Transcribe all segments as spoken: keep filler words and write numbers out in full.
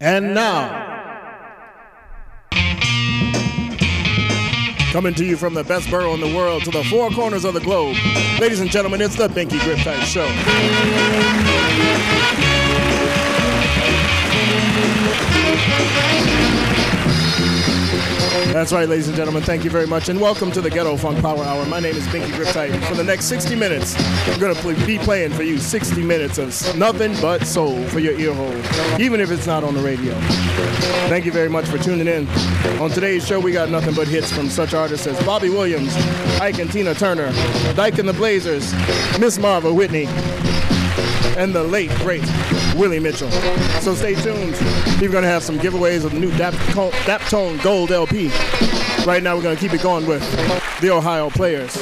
And now, coming to you from the best borough in the world to the four corners of the globe, ladies and gentlemen, it's the Binky Grip Tight Show. That's right, ladies and gentlemen, thank you very much, and welcome to the Ghetto Funk Power Hour. My name is Binky Griptight. For the next sixty minutes, I'm going to be playing for you sixty minutes of nothing but soul for your ear hole, even if it's not on the radio. Thank you very much for tuning in. On today's show, we got nothing but hits from such artists as Bobby Williams, Ike and Tina Turner, Dyke and the Blazers, Miss Marva Whitney, and the late, great Willie Mitchell. So stay tuned. We're going to have some giveaways of the new Dap- Daptone Gold L P. Right now, we're going to keep it going with the Ohio Players.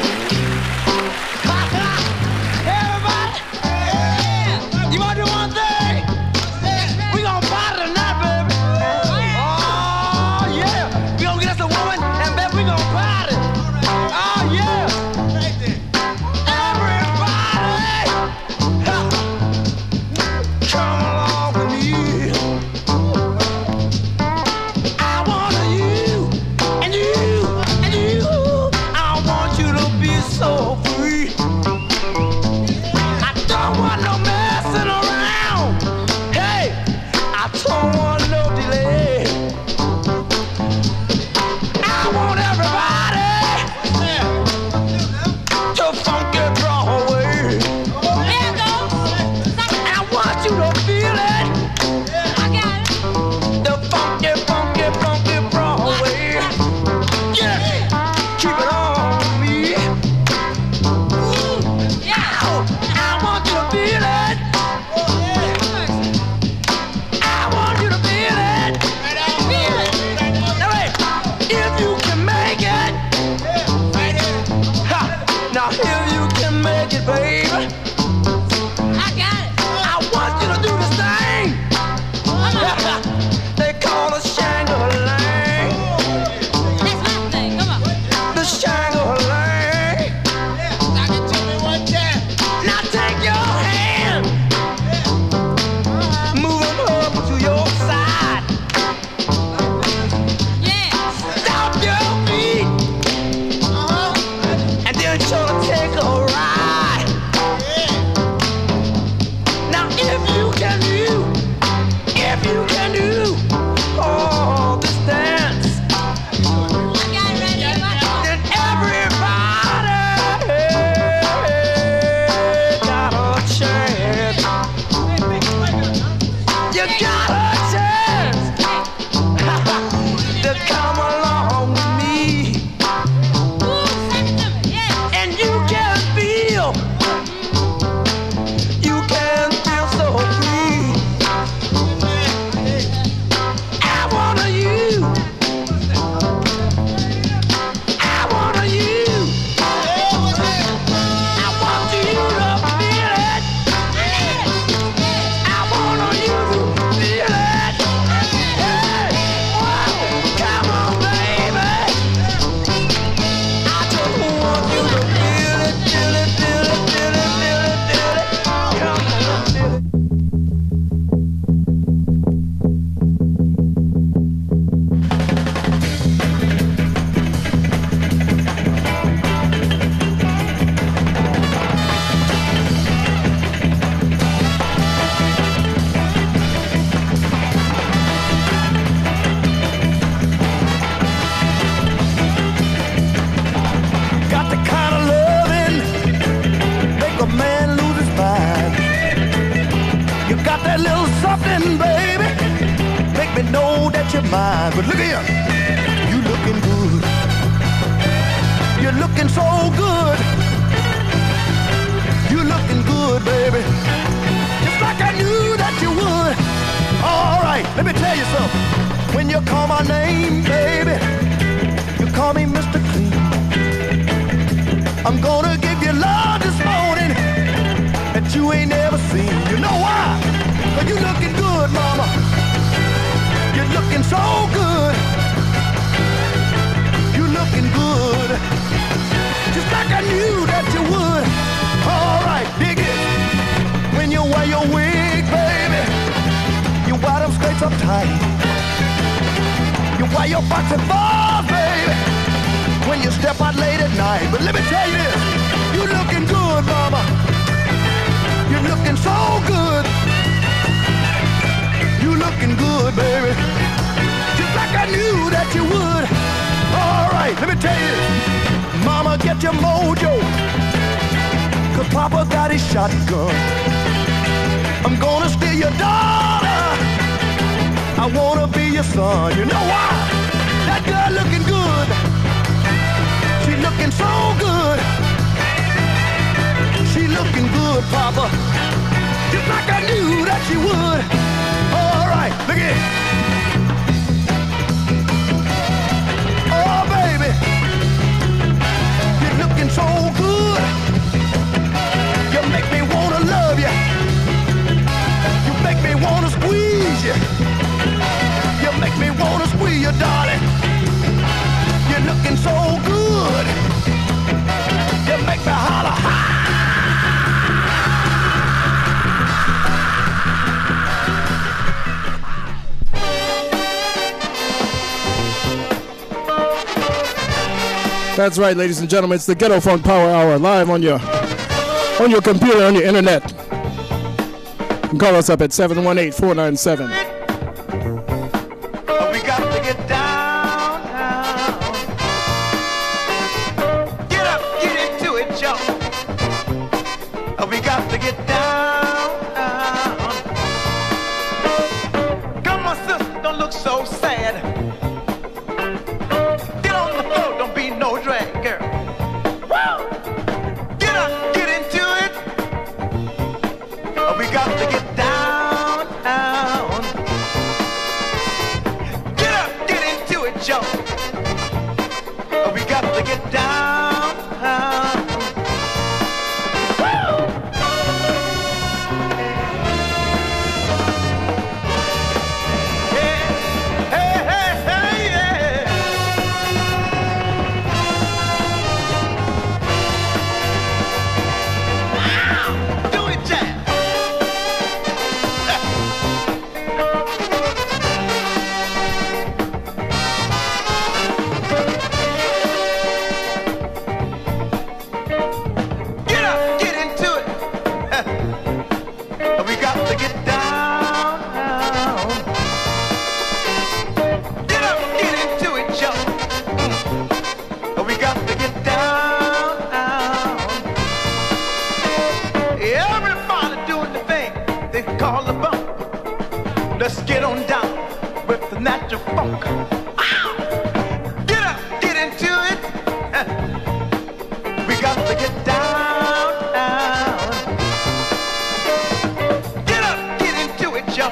But look here, you looking good. You're looking so good. You're looking good, baby. Just like I knew that you would. All right, let me tell you something. When you call my name, baby, you call me Mister Clean. I'm gonna give you love this morning that you ain't never seen. You know why? 'Cause you looking good, mama. You're looking so good. You're looking good. Just like I knew that you would. All right, dig it. When you wear your wig, baby, you white them straight boots up tight. You wear your boxing balls, baby, when you step out late at night. But let me tell you this, you looking good, mama. You're looking so good. You looking good, baby, just like I knew that you would. All right, let me tell you, mama, get your mojo, 'cause Papa got his shotgun. I'm gonna steal your daughter, I wanna be your son. You know why? That girl looking good, she looking so good. She looking good, Papa, just like I knew that she would. All right, look at it. Oh, baby, you're looking so good. You make me wanna love you. You make me wanna squeeze you. You make me wanna squeeze you, darling. You're looking so good. You make me holler, ha! That's right, ladies and gentlemen. It's the Ghetto Funk Power Hour, live on your on your computer, on your internet. You can call us up at seven one eight, four nine seven. We got to get down, down. Get up, get into it, y'all. We got to get down, down. Come on, sister, don't look so sad. Get on the floor, don't be no drag, girl. Woo! Get up, get into it. We got to get down, down. Get up, get into it, Joe. We got to get down, down. Woo! Yeah. Hey, hey, hey, yeah. Do it, Jack. Get up, get into it. We got to get down, down. Get up, get into it, Joe. We got to get down, down. Everybody doing the thing they call the bump. Let's get on down with the natural funk. Ow! Get up, get into it. We got to get down, down. Get up, get into it, Joe.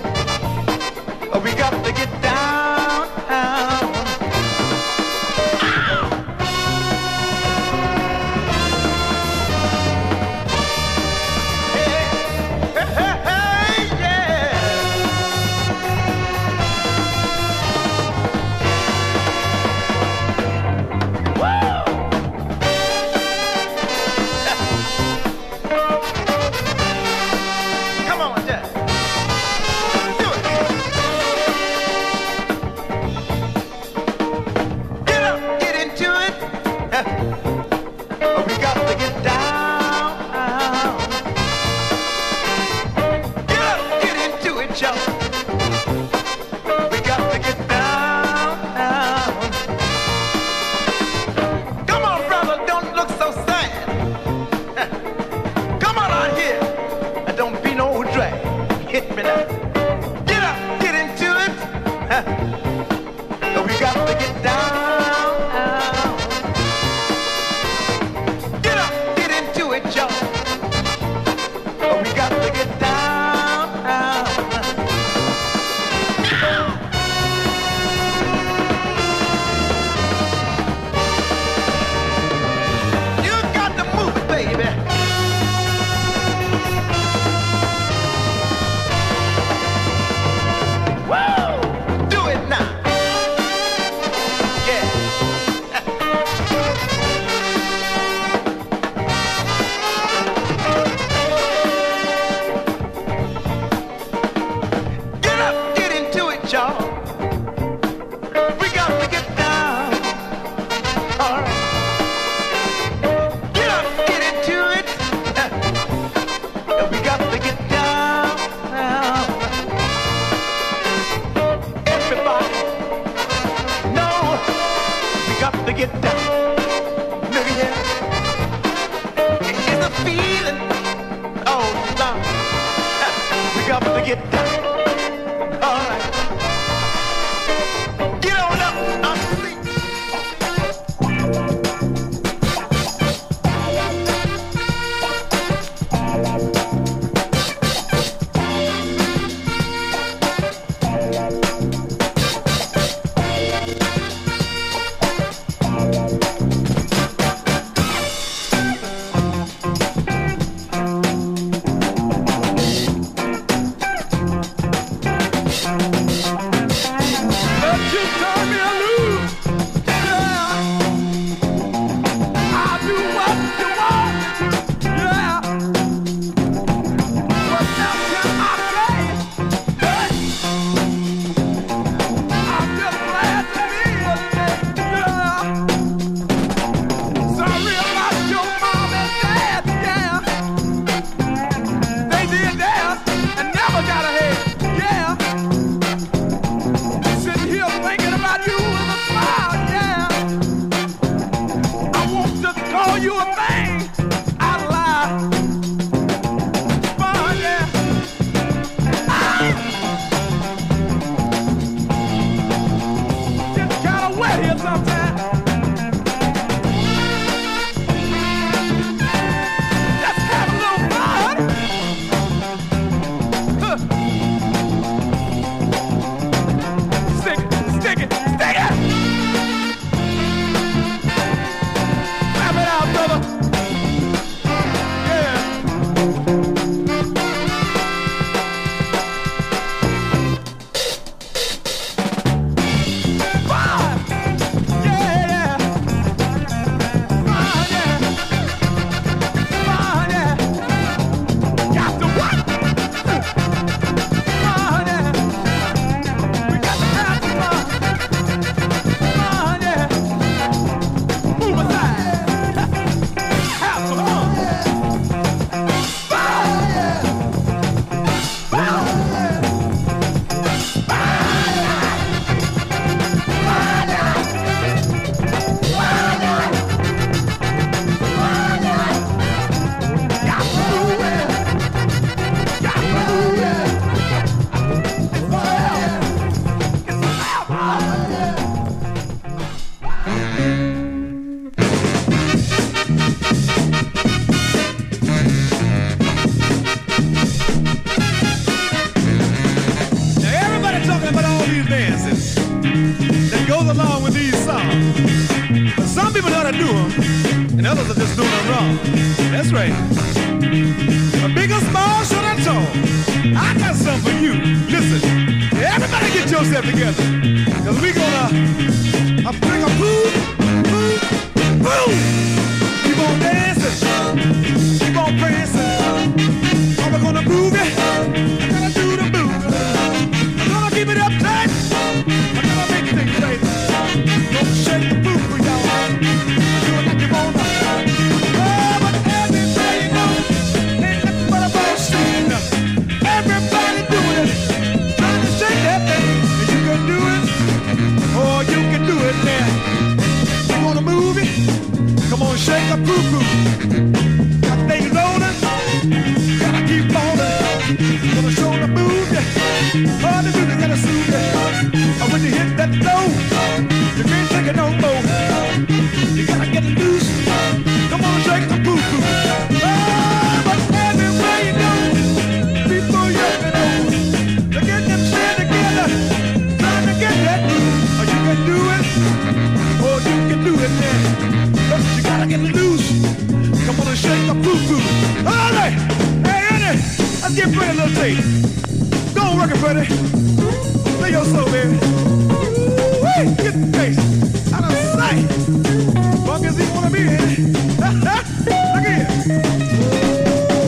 We got to get down, down. Hey, hey, hey, yeah. y'all. We got to get down. All right. Get up, get into it. We got to get down now. Everybody, no, we got to get down. Look here. It's a feeling. Oh, Lord. We got to get down. All right. Get on up. I'm sleep.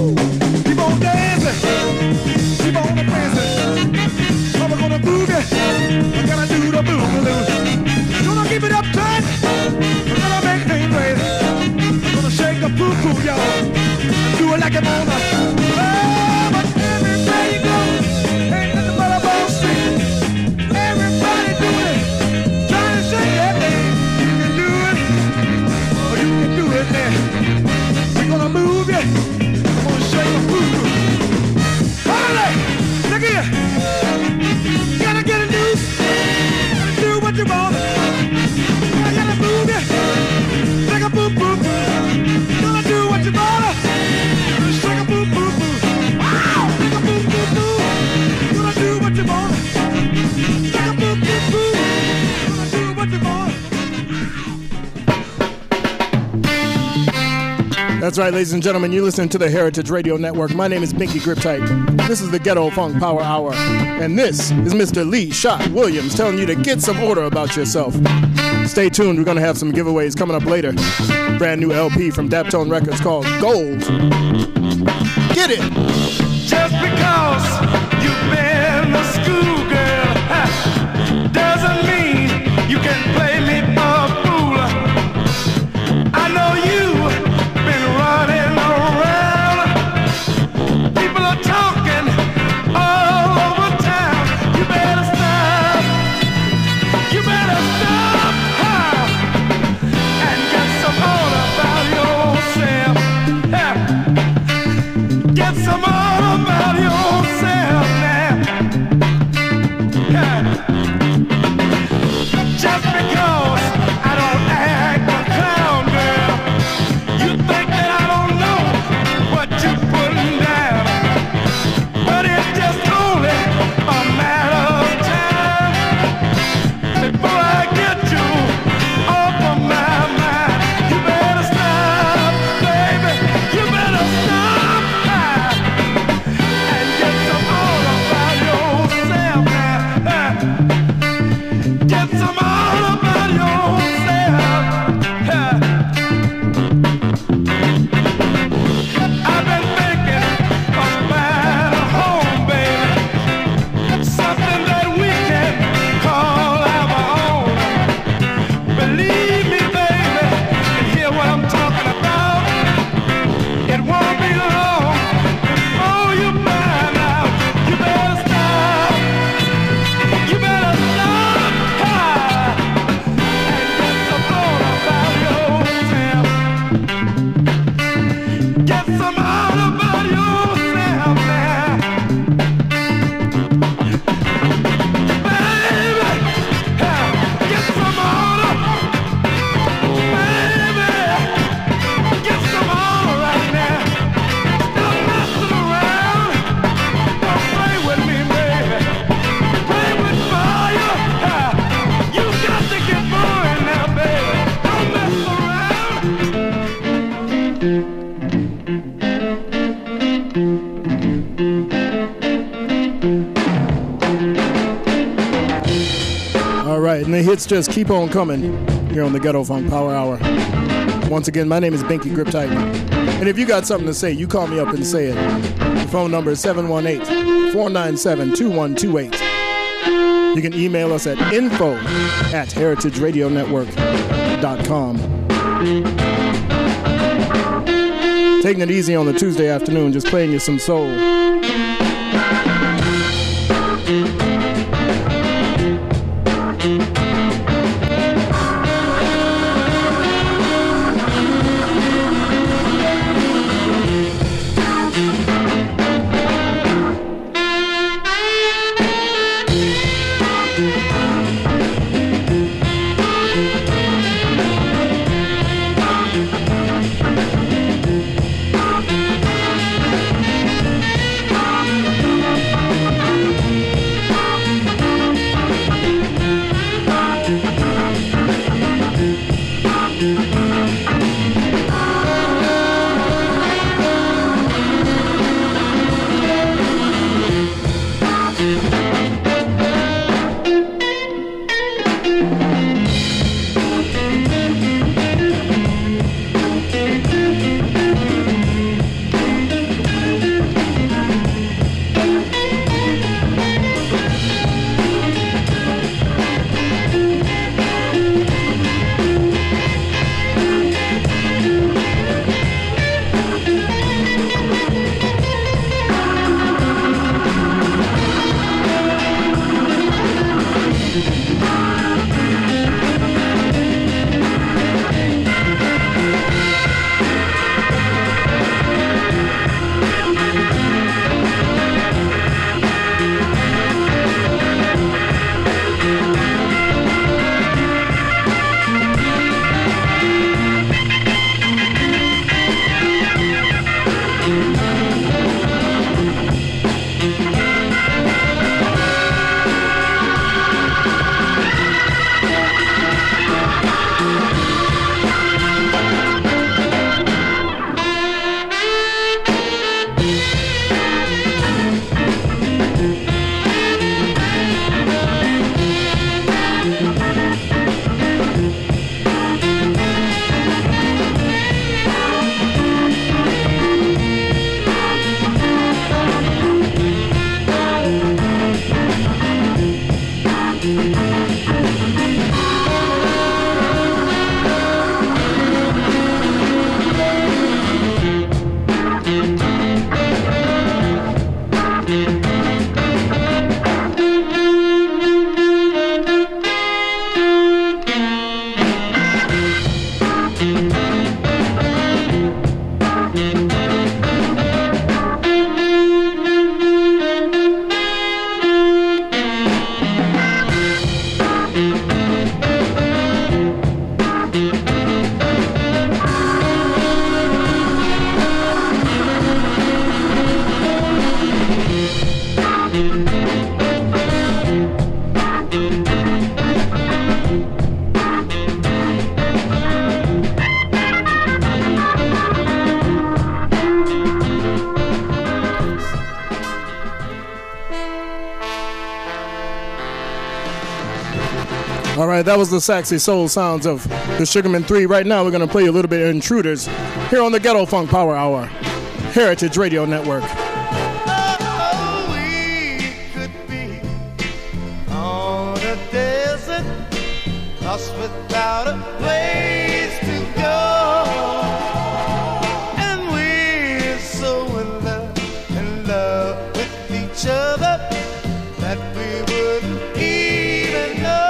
Keep on the prancing. Mama gonna move it. That's right, ladies and gentlemen, you're listening to the Heritage Radio Network. My name is Binky Griptite. This is the Ghetto Funk Power Hour. And this is Mister Lee Shot Williams telling you to get some order about yourself. Stay tuned, we're going to have some giveaways coming up later. Brand new L P from Daptone Records called Gold. Get it! Just because you've been a schoolgirl doesn't mean you can play me a fool. I know you've been running around. People are talking all over town. You better stop. You better stop huh? and get some order about yourself. Get some order about yourself now. Just because I don't act a clown, girl, you think that I don't know what you're putting down. But it's just only a matter of time before I get you off of my mind. You better stop, baby. You better stop and get some all about yourself now. Get some all about yourself. I've been thinking about a home, baby. Something that we can call our own. Believe me, baby, and hear what I'm talking about. It won't be long before you find out. You better stop. You better stop. And get some order about yourself. Get some order about yourself now. Baby, get some order. Baby, get some order right now. Stop messing around. Don't play with me, baby. Play with fire. You got to get moving now, baby. Don't mess around. All right, and the hits just keep on coming here on the Ghetto Funk Power Hour. Once again, my name is Binky Griptite. And if you got something to say, you call me up and say it. The phone number is seven one eight, four nine seven, two one two eight. You can email us at info at heritage radio network dot com. Taking it easy on the Tuesday afternoon, just playing you some soul. All right, that was the Saxy Soul sounds of the Sugarman three. Right now, we're going to play a little bit of Intruders here on the Ghetto Funk Power Hour, Heritage Radio Network. Oh, we could be on a desert, lost without a place to go. And we're so in love, in love with each other that we wouldn't even know.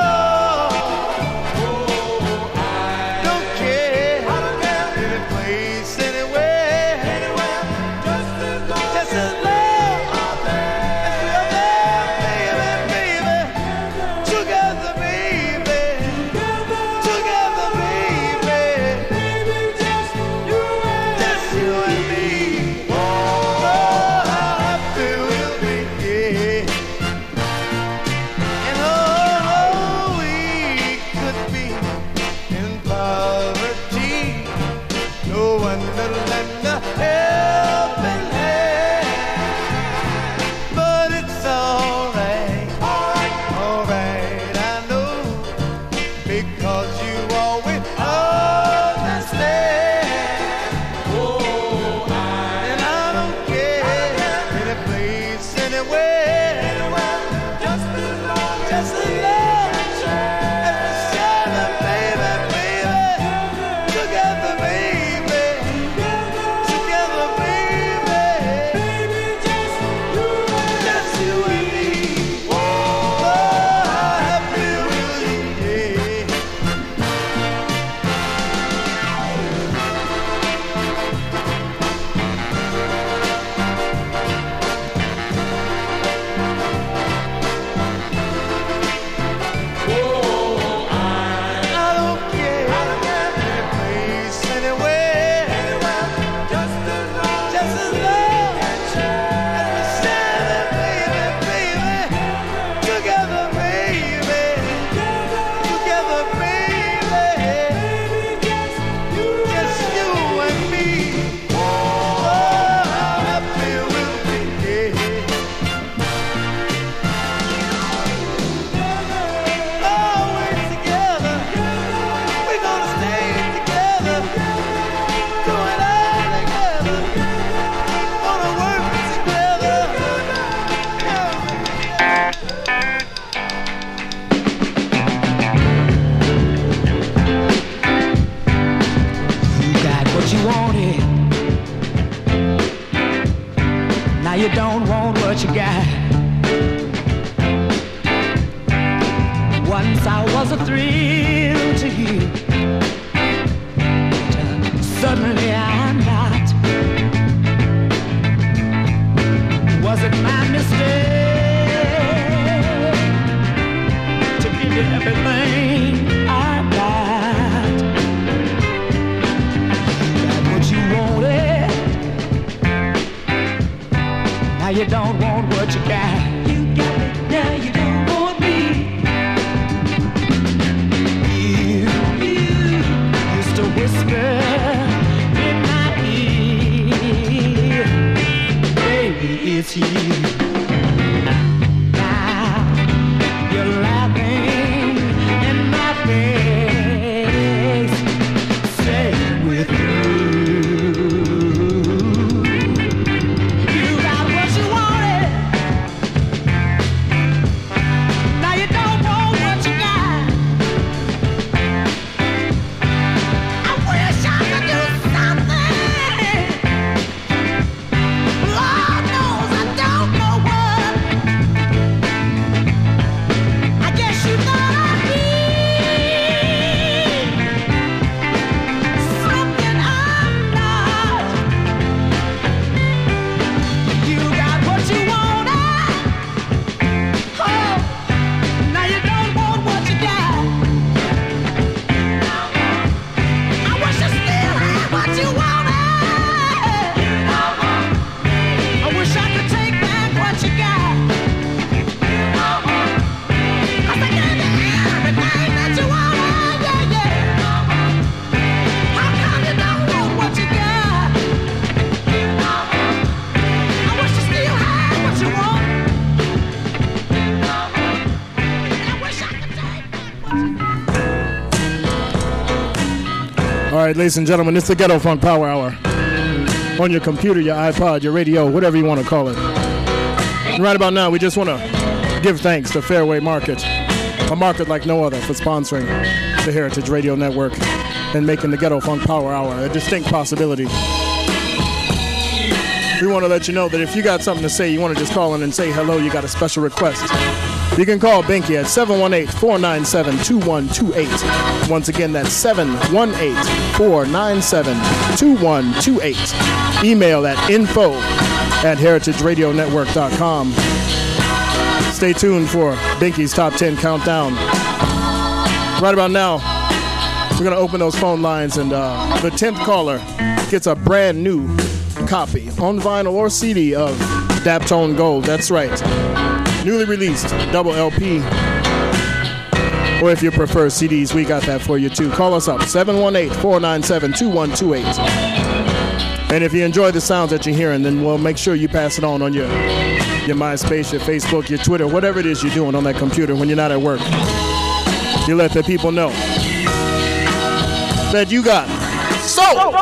You don't want what you got. Once I was a thrill to you, suddenly I'm not. Was it my mistake to give you everything I got? Got what you wanted, now you don't want what you got. You got it, now you don't want me. You, you used to whisper in my ear, baby, it's you. Now you're laughing in my face. Stay with you. You got what you wanted. right, ladies and gentlemen, it's the Ghetto Funk Power Hour. On your computer, your iPod, your radio, whatever you want to call it. And right about now, we just want to give thanks to Fairway Market, a market like no other, for sponsoring the Heritage Radio Network and making the Ghetto Funk Power Hour a distinct possibility. We want to let you know that if you got something to say, you want to just call in and say hello, you got a special request, you can call Binky at seven one eight, four nine seven, two one two eight. Once again, that's seven one eight, four nine seven, two one two eight. Email at info at heritage radio network dot com. Stay tuned for Binky's Top ten Countdown. Right about now, we're going to open those phone lines, and uh, the tenth caller gets a brand new copy on vinyl or C D of Daptone Gold. That's right. Newly released double L P. Or if you prefer C Ds, we got that for you too. Call us up, seven one eight, four nine seven, two one two eight. And if you enjoy the sounds that you're hearing, then we'll make sure you pass it on on your, your MySpace, your Facebook, your Twitter, whatever it is you're doing on that computer when you're not at work. You let the people know that you got soul.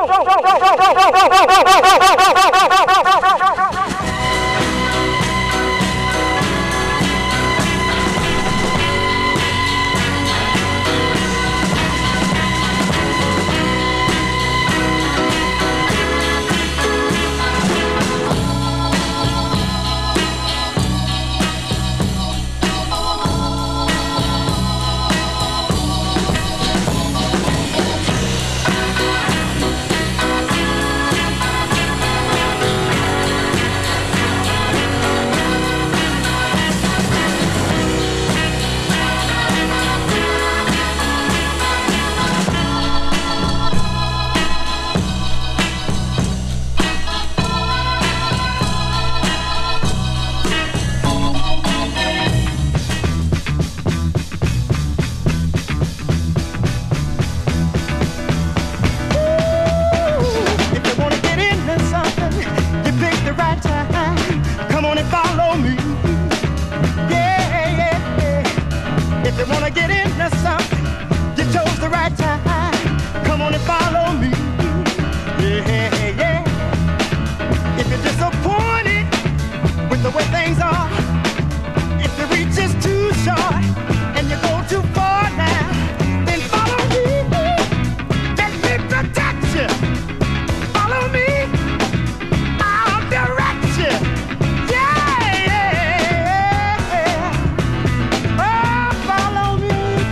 Oh, follow me.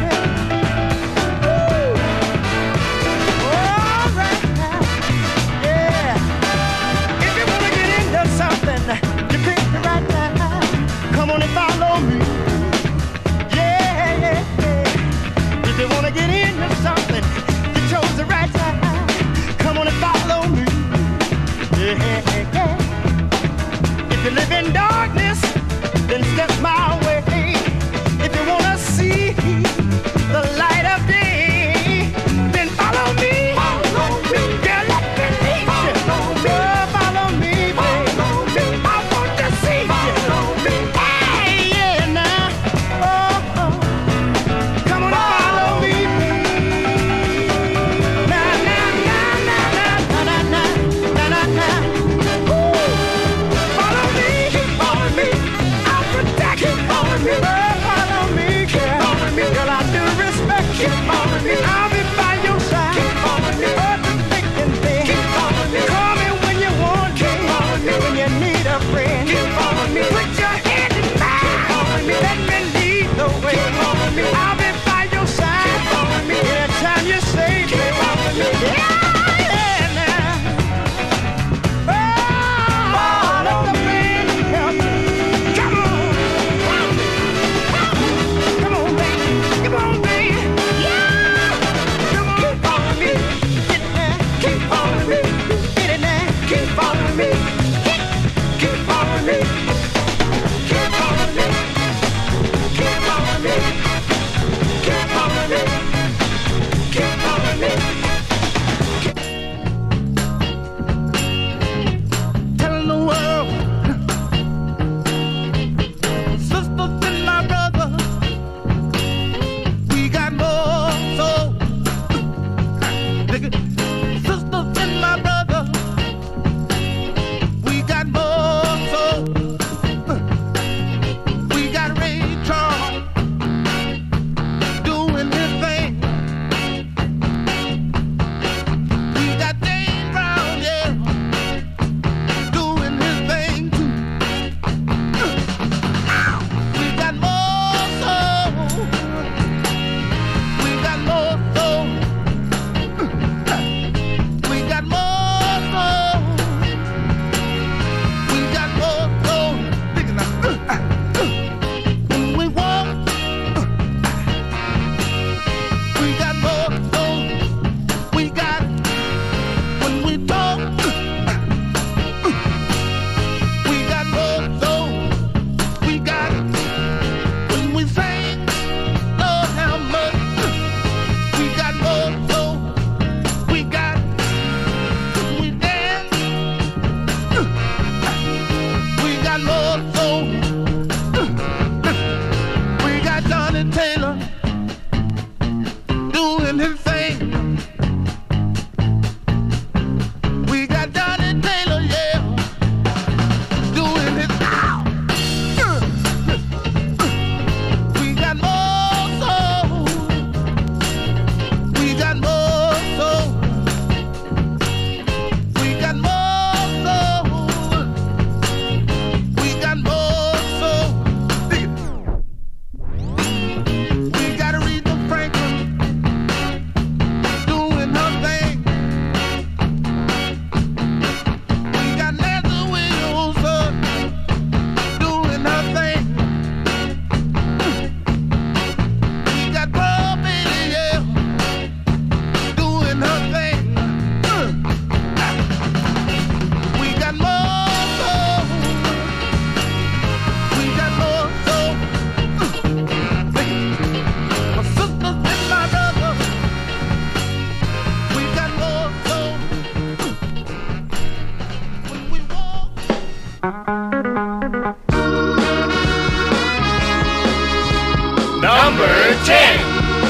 Number ten.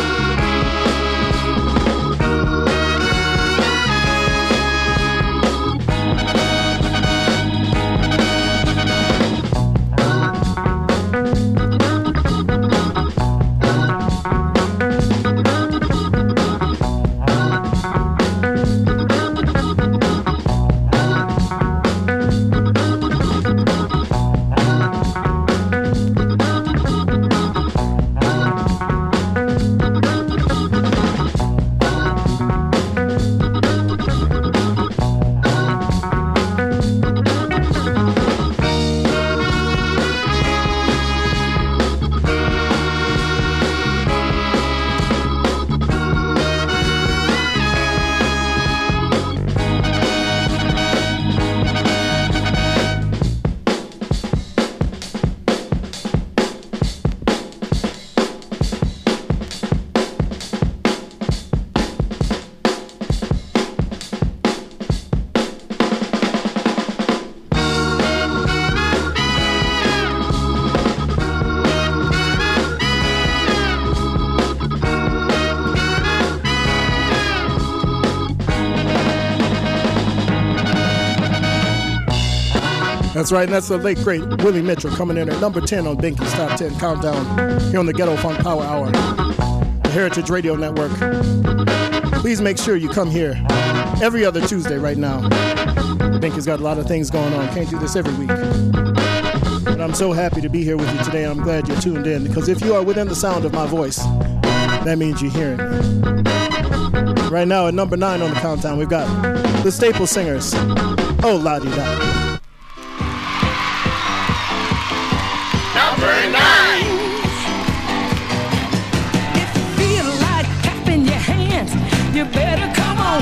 That's right, and that's the late, great Willie Mitchell coming in at number ten on Binky's Top ten Countdown here on the Ghetto Funk Power Hour, the Heritage Radio Network. Please make sure you come here every other Tuesday right now. Binky's got a lot of things going on. Can't do this every week. But I'm so happy to be here with you today, and I'm glad you're tuned in, because if you are within the sound of my voice, that means you're hearing me. Right now at number nine on the countdown, we've got the Staple Singers. Oh, la-di-da. Number nine. If you feel like clapping your hands, you better come on.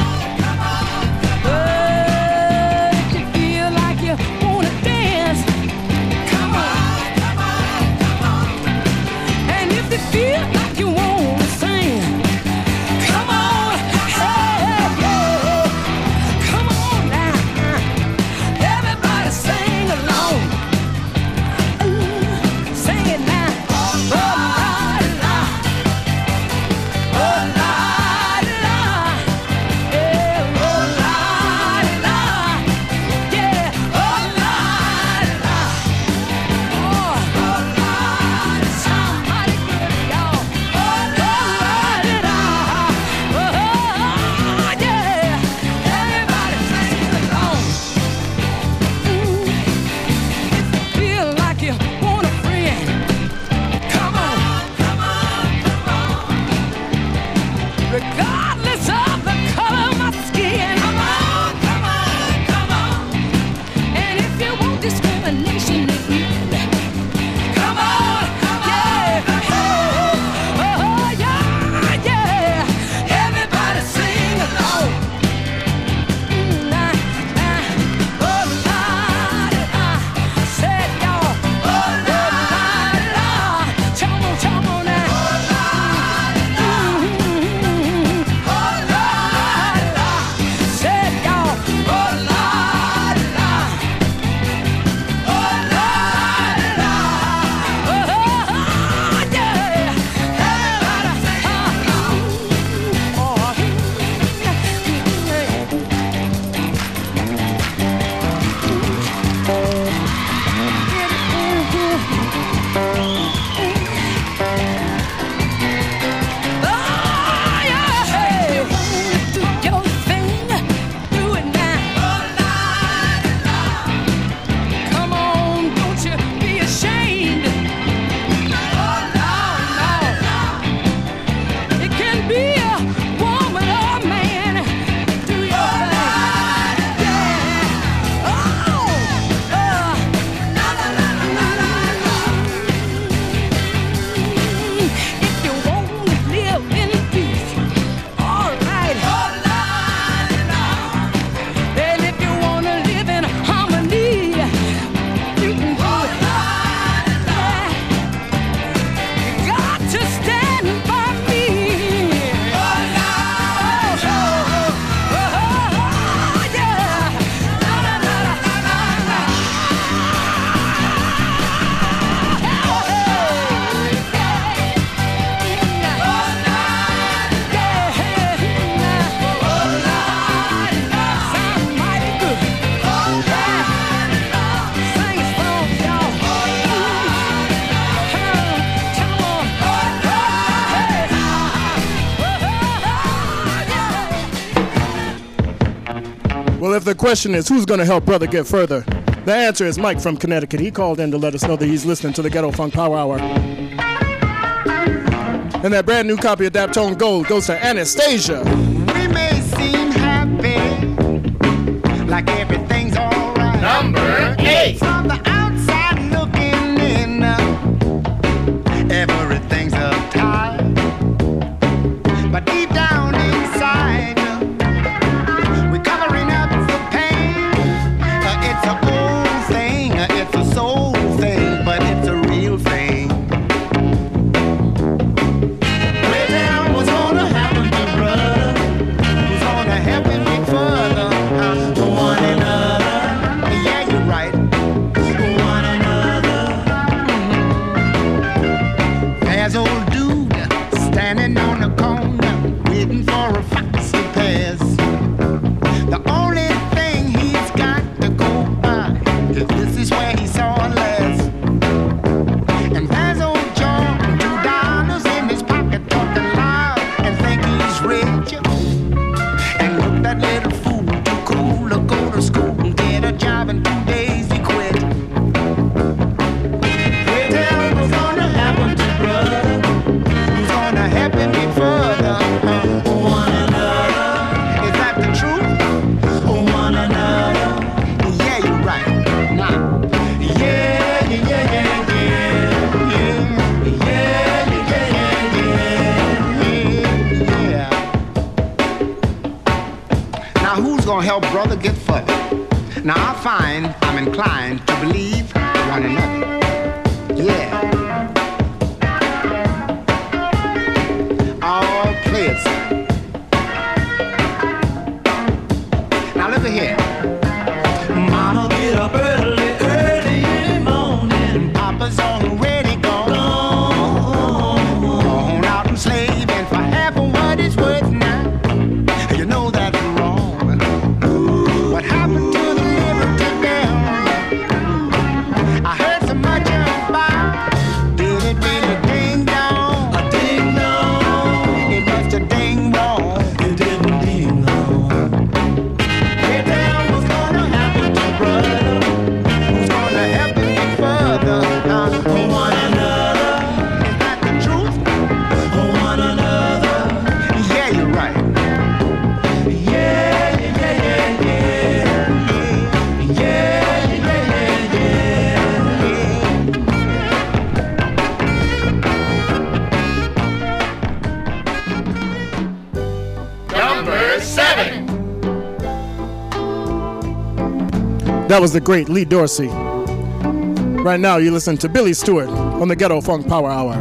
Oh, if you feel like you wanna dance, come on. And if you feel like you wanna sing, come on. Hey, hey, come on now. Everybody Well, if the question is who's going to help brother get further, the answer is Mike from Connecticut. He called in to let us know that he's listening to the Ghetto Funk Power Hour. And that brand new copy of Daptone Gold goes to Anastasia. We may seem happy, like everything's alright. Number eight. From the outside looking in, everything's uptight. But deep down inside, we're covering up the pain. Uh, it's an old thing, uh, it's a soul thing, but it's a real thing. Wait down, what's gonna happen to brother? Who's gonna help him get further? Uh, one another. Yeah, you're right. One another. Mm-hmm. There's old dude standing on the corner, waiting for a fox to pass. The only thing he's got to go by is this is where he saw last. And there's old John, two dollars in his pocket, talking loud and think he's rich. And look, that little fool, too cool to go to school and get a job in two days he quit. Hey, tell him what's gonna happen to brother? Who's gonna help him get further? Uh, one another. Is that the truth? One another. Yeah, you're right. Now, yeah, yeah, yeah, yeah, yeah, yeah, yeah, yeah, yeah, yeah, yeah. Now, who's gonna help brother get further? Now, I find I'm inclined to believe one another. Yeah. All play it, sir. Now look at here. Mama get up early, early in the morning. Papa's already gone. Gone out and slaving for half of what it's worth now. You know that's wrong. What happened to the Liberty Bell? I heard so much about. Did it really ding dong? A ding dong. It must have ding wrong. It didn't ding dong. Hey, tell what's gonna happen to brother? Who's gonna help him get further? Uh, one another. Is that the truth? One another. Yeah, you're right. Yeah, yeah, yeah, yeah, yeah. Yeah, yeah, yeah, yeah, Number seven. That was the great Lee Dorsey. Right now, you listen to Billy Stewart on the Ghetto Funk Power Hour.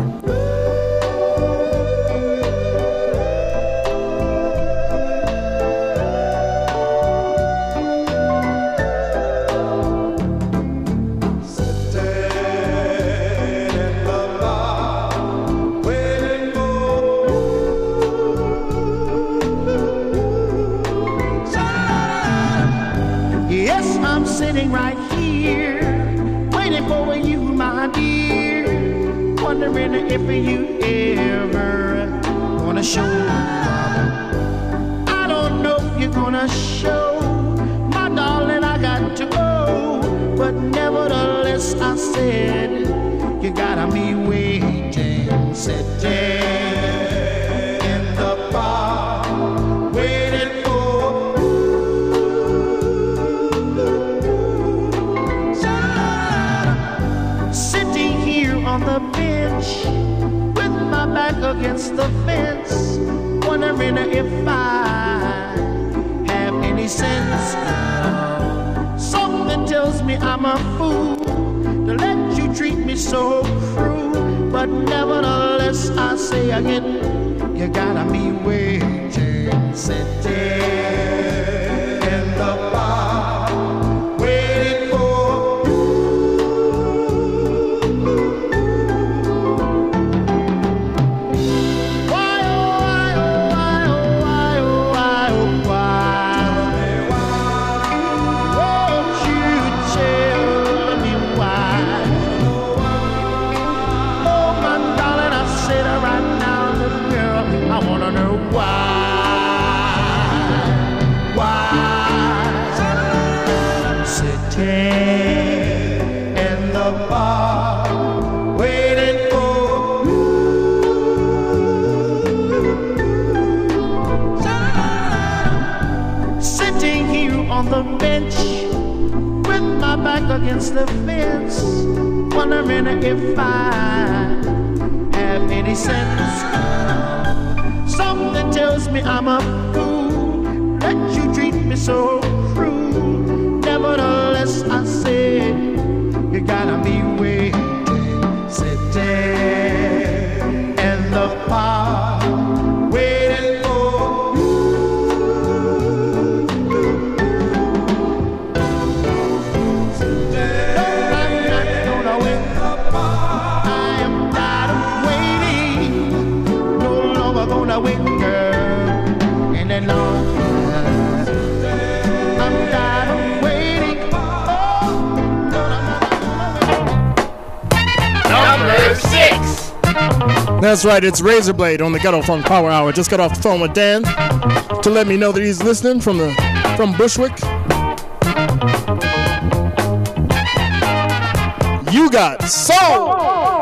Yes, I'm sitting right here, waiting for you, my dear. Wondering if you ever gonna show up. I don't know if you're gonna show, my darling, I got to go. But nevertheless, I said, you gotta be waiting, sitting in the bar, waiting for. Sitting here on the bench with my back against the fence, wondering if I have any sense. Something tells me I'm a fool to let you treat me so cruel, but nevertheless I say again, you gotta be waiting, sitting in the bar, waiting for. Why, oh, why, oh, why, oh, why, oh, why, oh, why? Won't you tell me why? Oh, my darling, I said it right now, little girl, I wanna know why. the bench with my back against the fence, wondering if I have any sense. Something tells me I'm a fool that you treat me so cruel. Nevertheless, I said you gotta be waiting, sitting in the park, waiting for you. Sitting, I'm not gonna wait. I am tired of waiting. No longer gonna wait, girl, any longer. I'm tired of waiting. Oh, Lord, I'm not gonna wait. Number six. That's right, it's Razorblade on the Ghetto Funk Power Hour. Just got off the phone with Dan to let me know that he's listening from the from Bushwick. You got soul.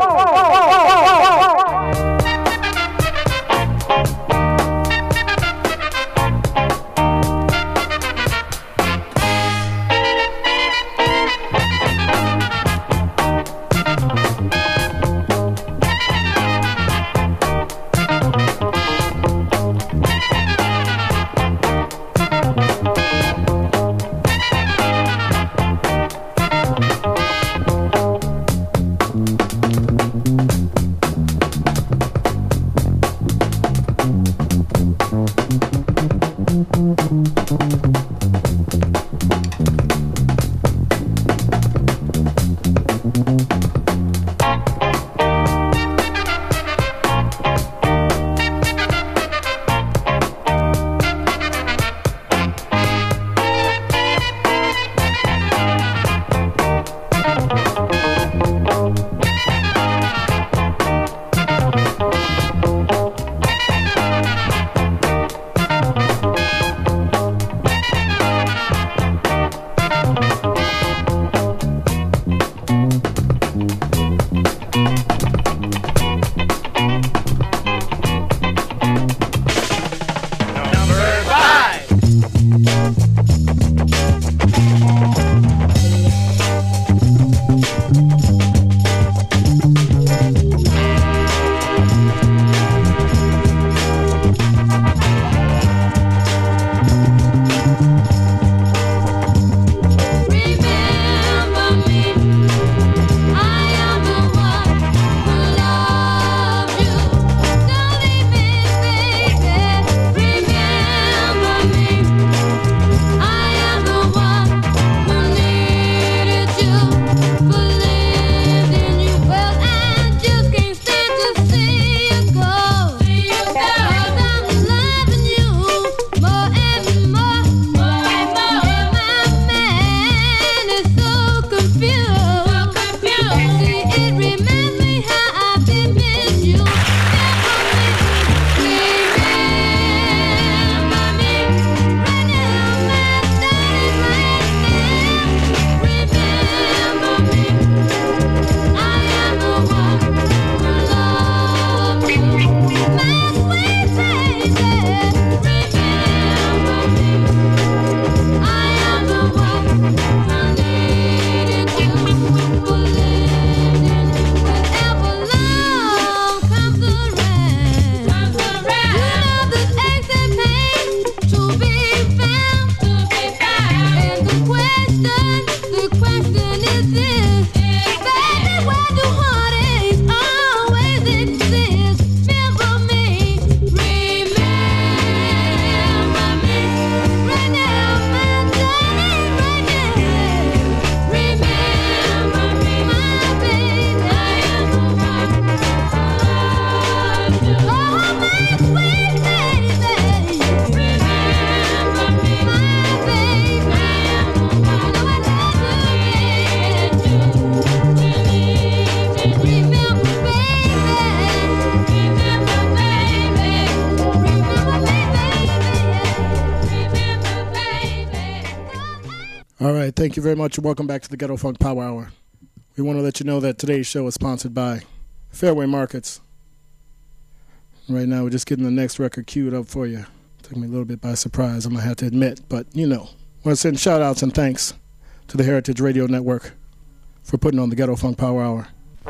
All right, thank you very much, and welcome back to the Ghetto Funk Power Hour. We want to let you know that today's show is sponsored by Fairway Markets. Right now, we're just getting the next record queued up for you. Took me a little bit by surprise, I'm going to have to admit, but, you know, want to send shout outs and thanks to the Heritage Radio Network for putting on the Ghetto Funk Power Hour.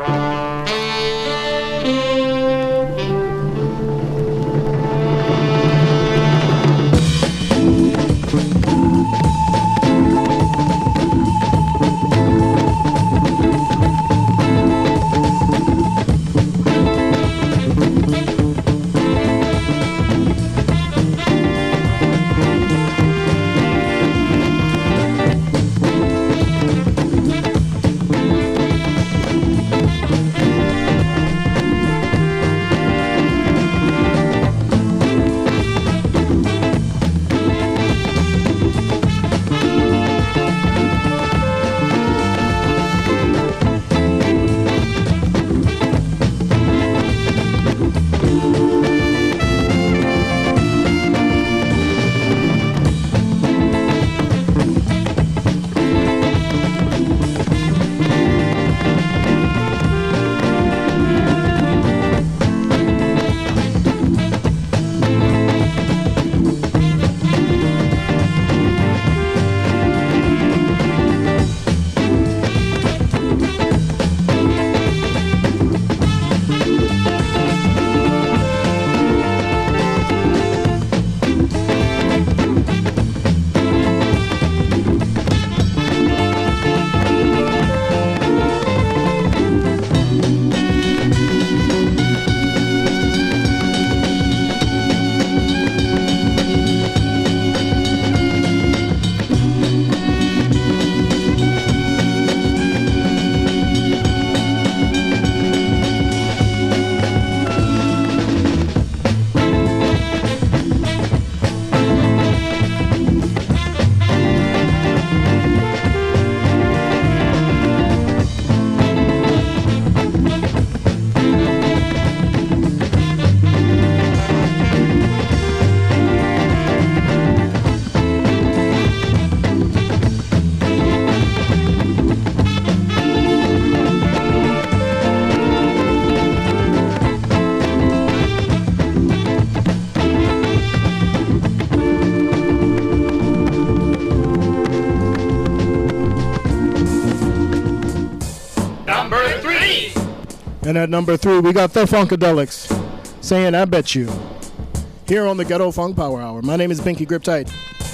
And at number three, we got the Funkadelics saying, I bet you. Here on the Ghetto Funk Power Hour. My name is Binky Griptight.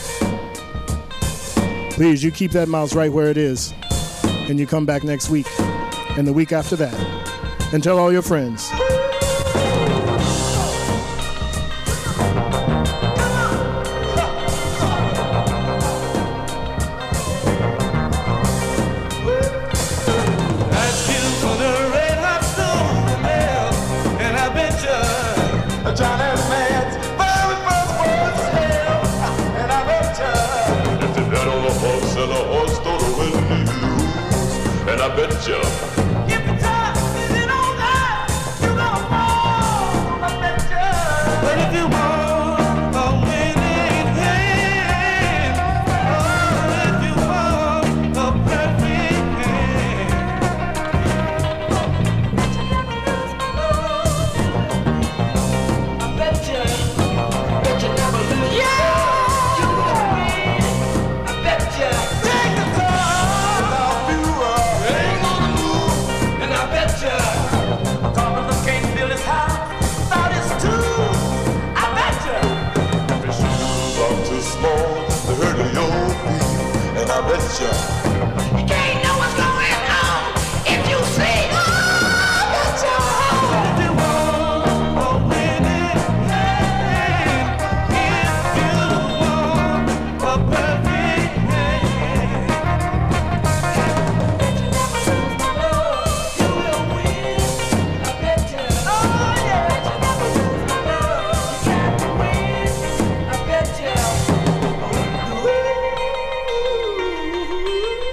Please, you keep that mouse right where it is. And you come back next week and the week after that. And tell all your friends. I bet you. If the time isn't over, you're gonna fall. I bet you. But if you want a winning hand, oh, if you want a perfect hand, I bet you. I bet you never lose. Yeah, you will win. I bet you. Take the time. I bet you. You can't know what's going on if you say, oh, I bet you. If you want a winning hand, if you want a perfect hand, you will win. I bet you. Oh, yeah. You got to win. I bet you.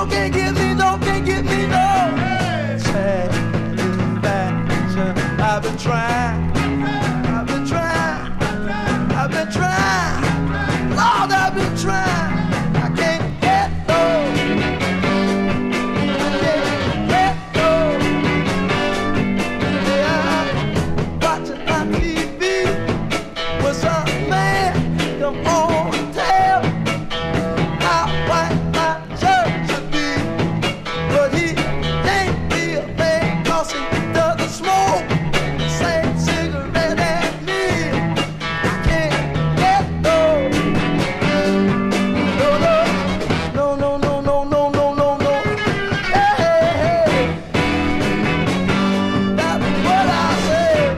no, can't get me, no, can't get me, no. Satisfaction, I've been trying, I've been trying, I've been trying, Lord, I've been trying. I can't get no, I can't get no. Yeah, watching my T V with some man, come on, tell how white my shirt should be, but he ain't be a man 'cause he doesn't smoke the same cigarette as me. I can't get no, no, no, no, no, no, no, no, no, no. Hey, hey, hey. That's what I said.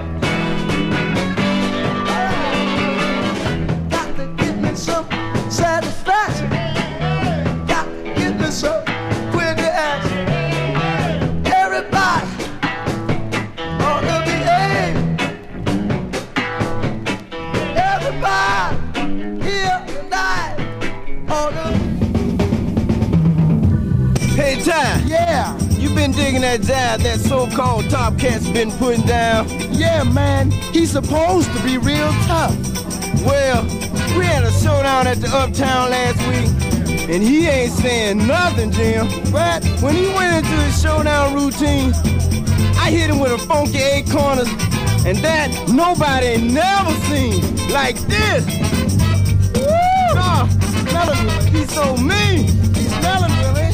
Got to give me some satisfaction. Got to give me some quick action. Everybody ought to be aiming. Everybody here tonight ought to. Hey, Ty, Yeah, you been digging that jive that so-called Top Cat's been putting down? yeah, man. He's supposed to be real tough. Well, we had a showdown at the Uptown last week, and he ain't saying nothing, Jim. But when he went into his showdown routine, I hit him with a funky eight corners, and that nobody ain't never seen like this. Woo! Oh, smell him, he's so mean. He's smelling really.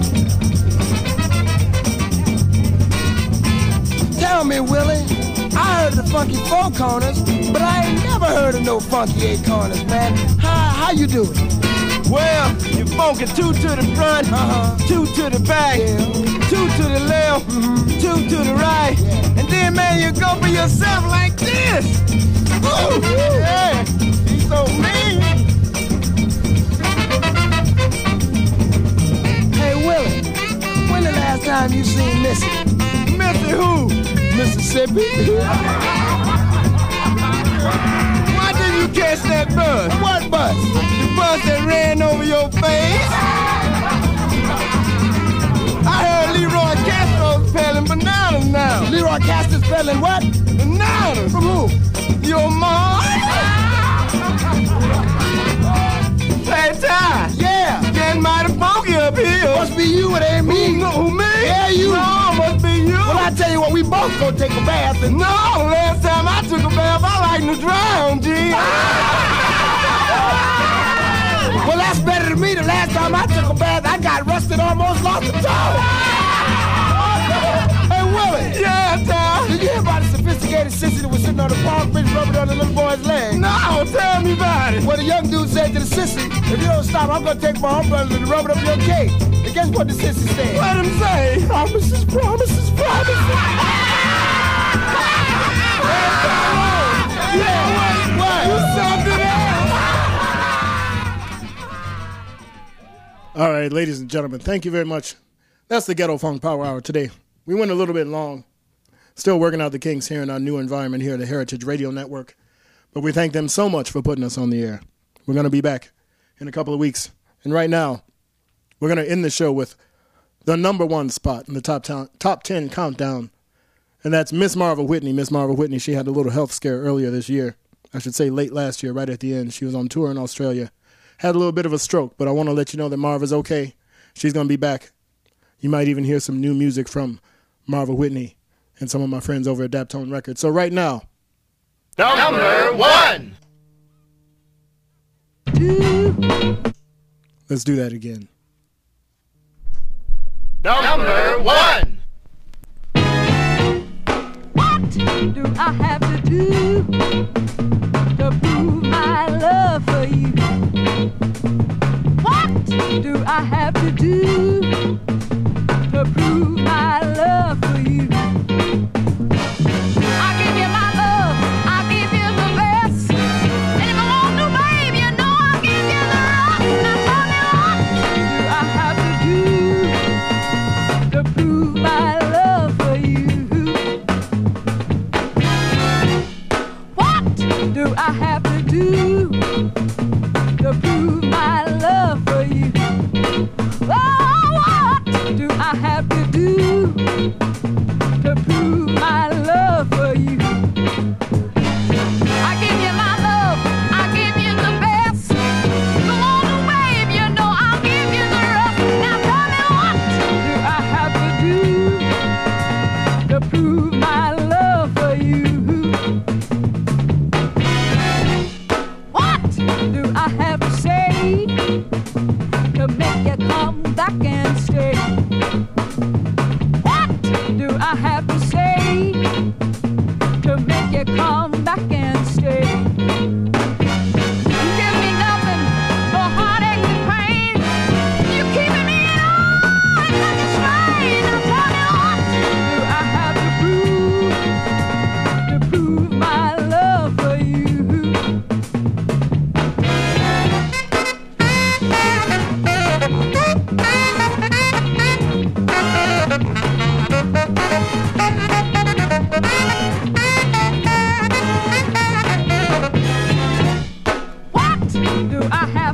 Tell me, Willie, I heard the funky four corners, but I ain't never heard of no funky eight corners, man. How how you do it? Well, you funky two to the front, Uh-huh. two to the back, Yeah. two to the left, two to the right, and then, man, you go for yourself like this. Woo! Yeah, he's so mean. Hey, Willie, when the last time you seen Missy? Missy who? Mississippi? Why didn't you catch that bus? What bus? The bus that ran over your face? I heard Leroy Castro's peddling bananas now. Leroy Castor's peddling what? Bananas? From who? Your mom? Hey, Ty. Yeah. Getting mighty funky up here. Must be you, it ain't me. Who, who, me? Yeah, you. No, must be you. Well, I tell you what, we both go take a bath and... No, last time I took a bath, I like to drown, G. Well, that's better than me. The last time I took a bath, I got rusted, almost lost a toe. Hey, Willie. Yeah, Ty. Did you hear about the sophisticated sissy that was sitting on the park bench rubbing on the little boy's leg? No, tell me about it. Well, the young dude said to the sissy, if you don't stop, I'm going to take my umbrella and rub it up your cake. And guess what the sissy said? Let him say. Promises, promises, promises. Yeah, what? What? You something else. All right, ladies and gentlemen, thank you very much. That's the Ghetto Funk Power Hour today. We went a little bit long. Still working out the kinks here in our new environment here at the Heritage Radio Network. But we thank them so much for putting us on the air. We're going to be back in a couple of weeks. And right now, we're going to end the show with the number one spot in the top, ta- top ten countdown. And that's Miss Marva Whitney. Miss Marva Whitney, she had a little health scare earlier this year. I should say late last year, right at the end. She was on tour in Australia. Had a little bit of a stroke, but I want to let you know that Marva's okay. She's going to be back. You might even hear some new music from Marva Whitney and some of my friends over at Daptone Records. So right now, Number one. let's do that again. Number one. What do I have to do to prove my love for you? What do I have to do to prove my love for you? I'll give you my love, I'll give you the best. And if I want to, babe, you know I'll give you the rest. Now tell me what do I have to do to prove my love for you? What do I have to do to prove my love for you? Oh, oh, oh. back and stay? What do I have to say to make you come back and stay? You give me nothing but heartache and pain. You keeping me in on such a strain. Now tell me, what do I have to prove to prove my love for you? What do I have